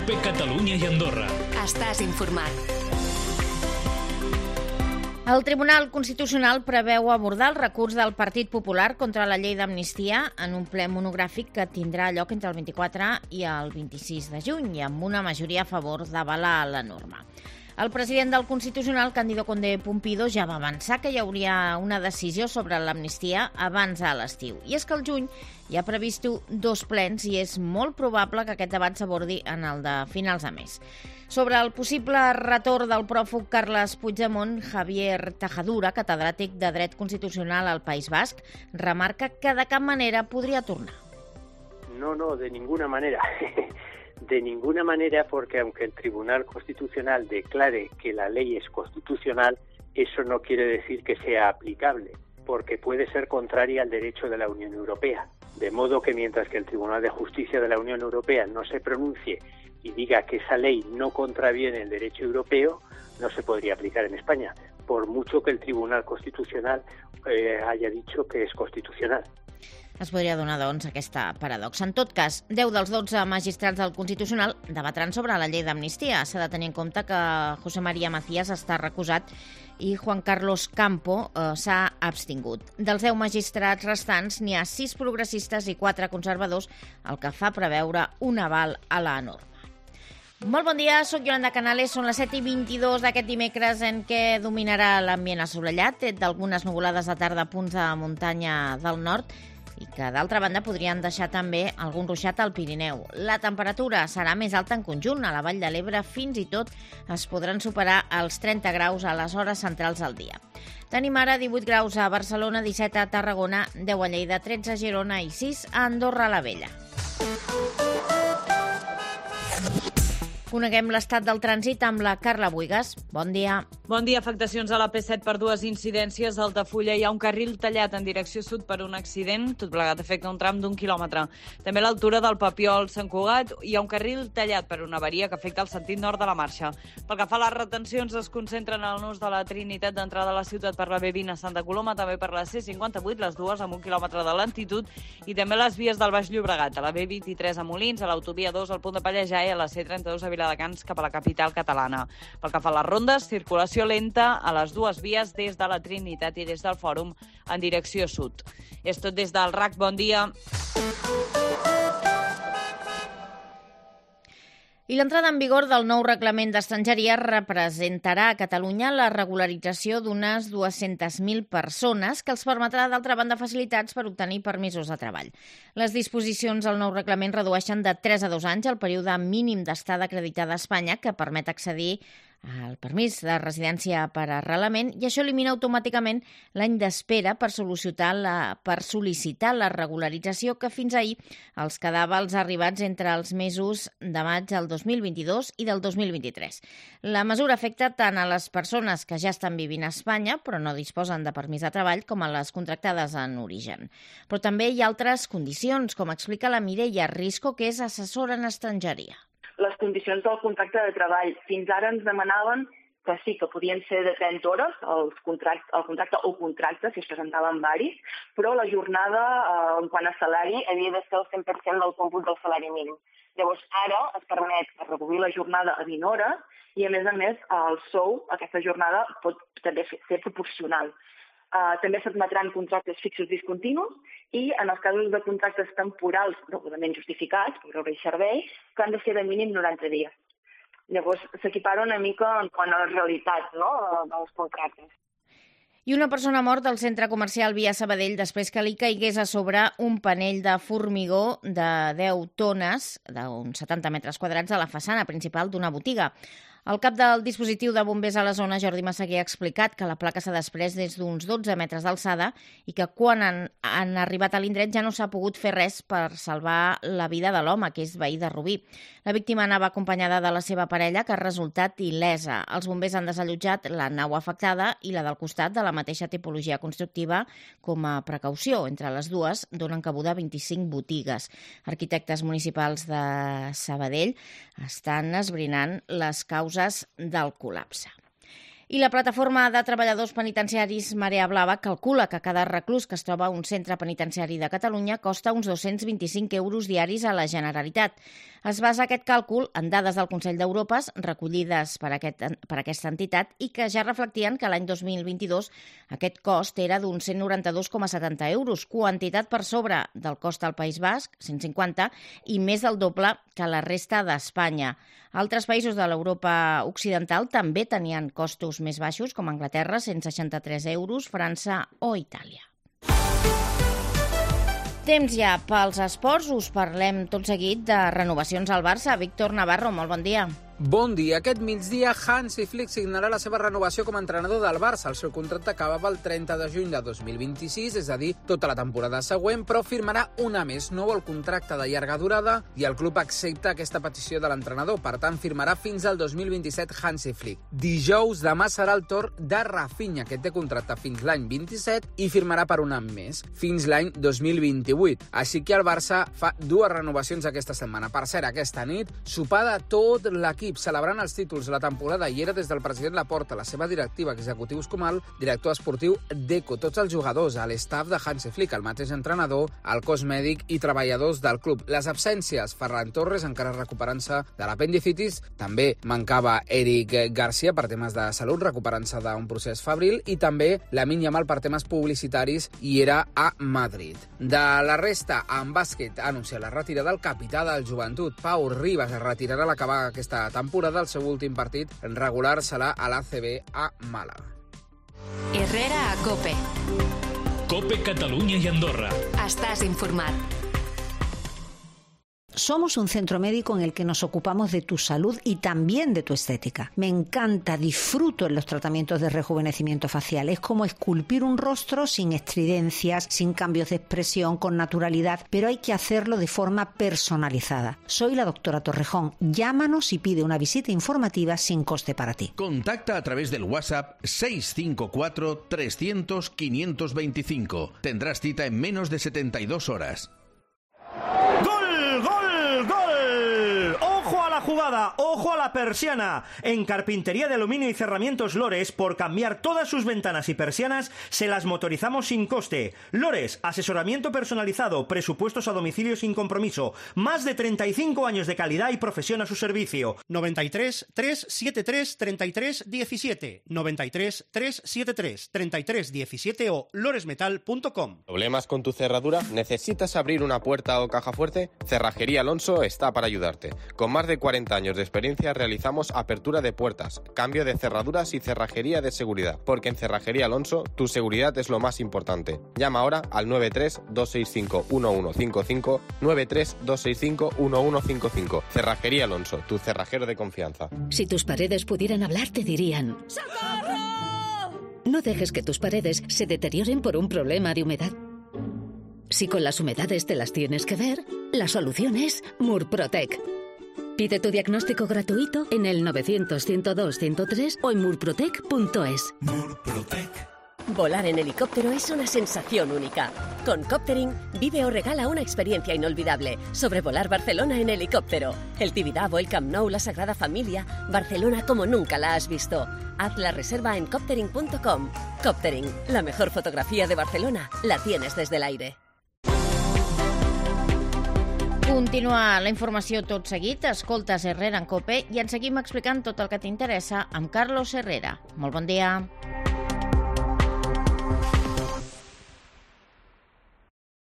COPE Catalunya i Andorra. Estàs informat. El Tribunal Constitucional preveu abordar el recurs del Partit Popular contra la llei d'amnistia en un ple monogràfic que tindrà lloc entre el 24 i el 26 de juny i amb una majoria a favor d'avalar la norma. El president del Constitucional, Cándido Condé Pumpido, ja va avançar que hi hauria una decisió sobre l'amnistia abans de l'estiu. I és que al juny hi ha previst 2 plens i és molt probable que aquest debat s'abordi en el de finals de mes. Sobre el possible retorn del pròfug Carles Puigdemont, Javier Tajadura, catedràtic de Dret Constitucional al País Basc, remarca que de cap manera podria tornar. No, de ninguna manera. De ninguna manera, porque aunque el Tribunal Constitucional declare que la ley es constitucional, eso no quiere decir que sea aplicable, porque puede ser contraria al derecho de la Unión Europea. De modo que mientras que el Tribunal de Justicia de la Unión Europea no se pronuncie y diga que esa ley no contraviene el derecho europeo, no se podría aplicar en España, por mucho que el Tribunal Constitucional haya dicho que es constitucional. Es podria donar, doncs, aquesta paradoxa. En tot cas, 10 dels 12 magistrats del Constitucional debatran sobre la llei d'amnistia. S'ha de tenir en compte que José María Macías està recusat i Juan Carlos Campo s'ha abstingut. Dels 10 magistrats restants, n'hi ha 6 progressistes i 4 conservadors, el que fa preveure un aval a la norma. Molt bon dia, soc Yolanda Canales, són les 7:22 d'aquest dimecres en què dominarà l'ambient assolellat, tret d'algunes nuvolades de tarda a punts de muntanya del nord, i que, d'altra banda, podrien deixar també algun ruixat al Pirineu. La temperatura serà més alta en conjunt. A la Vall de l'Ebre fins i tot es podran superar els 30 graus a les hores centrals del dia. Tenim ara 18 graus a Barcelona, 17 a Tarragona, 10 a Lleida, 13 a Girona i 6 a Andorra la Vella. Coneguem l'estat del trànsit amb la Carla Buigas. Bon dia. Bon dia. Afectacions a la P7 per 2 incidències. A Altafulla hi ha un carril tallat en direcció sud per un accident. Tot plegat afecta un tram d'1 quilòmetre. També a l'altura del Papiol Sant Cugat hi ha un carril tallat per una avaria que afecta el sentit nord de la marxa. Pel que fa a les retencions, es concentren en el nus de la Trinitat d'entrada a la ciutat per la B20 a Santa Coloma, també per la C58, les dues amb 1 quilòmetre de lentitud, i també les vies del Baix Llobregat, a la B23 a Molins, a l'autovia 2 al punt de Pallejà i a la C32 a Viladecans cap a la capital catalana. Pel que fa a les rondes, circulació lenta a les dues vies des de la Trinitat i des del Fòrum en direcció sud. És tot des del RAC. Bon dia. I l'entrada en vigor del nou reglament d'estrangeria representarà a Catalunya la regularització d'unes 200.000 persones que els permetrà, d'altra banda, facilitats per obtenir permisos de treball. Les disposicions del nou reglament redueixen de 3 a 2 anys el període mínim d'estada acreditada a Espanya que permet accedir al permís de residència per arrelament i això elimina automàticament l'any d'espera per sol·licitar la regularització que fins ahir els quedava als arribats entre els mesos de maig del 2022 i del 2023. La mesura afecta tant a les persones que ja estan vivint a Espanya però no disposen de permís de treball com a les contractades en origen. Però també hi ha altres condicions, com explica la Mireia Risco, que és assessora en estrangeria. Les condicions del contracte de treball. Fins ara ens demanaven que sí, que podien ser de 30 hores el contracte o contracte, si es presentaven varis, però la jornada, en quant a salari, havia de ser el 100% del còmput del salari mínim. Llavors, ara es permet reduir la jornada a 20 hores i, a més, el sou, aquesta jornada, pot també ser proporcional. També s'admetran contractes fixos discontinus i en els casos de contractes temporals degudament justificats, per obra i servei, que han de ser de mínim 90 dies. Llavors s'equipara una mica en quant a la realitat, no?, dels contractes. I una persona ha mort al centre comercial Via Sabadell després que li caigués a sobre un panell de formigó de 10 tones, d'uns 70 metres quadrats, a la façana principal d'una botiga. El cap del dispositiu de bombers a la zona, Jordi Massaguer, ha explicat que la placa s'ha desprès des d'uns 12 metres d'alçada i que quan han arribat a l'indret ja no s'ha pogut fer res per salvar la vida de l'home, que és veí de Rubí. La víctima anava acompanyada de la seva parella, que ha resultat il·lesa. Els bombers han desallotjat la nau afectada i la del costat de la mateixa tipologia constructiva com a precaució. Entre les dues donen cabuda 25 botigues. Arquitectes municipals de Sabadell estan esbrinant les causes del col·lapse. I la plataforma de treballadors penitenciaris Marea Blava calcula que cada reclús que es troba a un centre penitenciari de Catalunya costa uns 225 euros diaris a la Generalitat. Es basa aquest càlcul en dades del Consell d'Europa recollides per aquesta entitat i que ja reflectien que l'any 2022 aquest cost era d'uns 192,70 euros, quantitat per sobre del cost al País Basc, 150, i més del doble que la resta d'Espanya. Altres països de l'Europa occidental també tenien costos més baixos, com Anglaterra, 163 euros, França o Itàlia. Temps ja pels esports. Us parlem tot seguit de renovacions al Barça. Víctor Navarro, molt bon dia. Bon dia. Aquest migdia, Hansi Flick signarà la seva renovació com a entrenador del Barça. El seu contracte acabava el 30 de juny de 2026, és a dir, tota la temporada següent, però firmarà una més. No vol contracte de llarga durada i el club accepta aquesta petició de l'entrenador. Per tant, firmarà fins al 2027 Hansi Flick. Dijous, demà serà el torn de Rafinha, que té contracte fins l'any 27 i firmarà per un any més, fins l'any 2028. Així que el Barça fa dues renovacions aquesta setmana. Per cert, aquesta nit, sopar de tot l'equip celebrant els títols de la temporada i era des del president Laporta, la seva directiva, executius com el director esportiu Deco, tots els jugadors, l'estaf de Hansi Flick, el mateix entrenador, el cos mèdic i treballadors del club. Les absències, Ferran Torres encara recuperant-se de l'apendicitis, també mancava Eric Garcia per temes de salut, recuperant-se d'un procés febril, i també Lamine Yamal per temes publicitaris i era a Madrid. De la resta, en bàsquet ha anunciat la retirada del capità del Joventut, Pau Ribas, es retirarà a l'acabar aquesta temporada. El seu últim partit regular serà a l'ACB a Màlaga. Herrera a COPE. COPE Catalunya i Andorra. Estàs informat. Somos un centro médico en el que nos ocupamos de tu salud y también de tu estética. Me encanta, disfruto en los tratamientos de rejuvenecimiento facial. Es como esculpir un rostro sin estridencias, sin cambios de expresión, con naturalidad, pero hay que hacerlo de forma personalizada. Soy la doctora Torrejón. Llámanos y pide una visita informativa sin coste para ti. Contacta a través del WhatsApp 654 300 525. Tendrás cita en menos de 72 horas. ¡Ojo a la jugada! ¡Ojo a la persiana! En Carpintería de Aluminio y Cerramientos Lores, por cambiar todas sus ventanas y persianas, se las motorizamos sin coste. Lores, asesoramiento personalizado, presupuestos a domicilio sin compromiso, más de 35 años de calidad y profesión a su servicio. 93 373 33 17, 93 373 33 17 o loresmetal.com. ¿Problemas con tu cerradura? ¿Necesitas abrir una puerta o caja fuerte? Cerrajería Alonso está para ayudarte. Con más de 40 años de experiencia realizamos apertura de puertas, cambio de cerraduras y cerrajería de seguridad. Porque en Cerrajería Alonso tu seguridad es lo más importante. Llama ahora al 93-265-1155, 93-265-1155. Cerrajería Alonso, tu cerrajero de confianza. Si tus paredes pudieran hablar, te dirían: ¡socorro! No dejes que tus paredes se deterioren por un problema de humedad. Si con las humedades te las tienes que ver, la solución es Murprotec. Pide tu diagnóstico gratuito en el 900-102-103 o en murprotec.es. Murprotec. Volar en helicóptero es una sensación única. Con Coptering, vive o regala una experiencia inolvidable. Sobrevolar Barcelona en helicóptero. El Tibidabo, el Camp Nou, la Sagrada Familia. Barcelona como nunca la has visto. Haz la reserva en coptering.com. Coptering, la mejor fotografía de Barcelona la tienes desde el aire. Continua la informació tot seguit. Escoltes Herrera en COPE i ens seguim explicant tot el que t'interessa amb Carlos Herrera. Molt bon dia.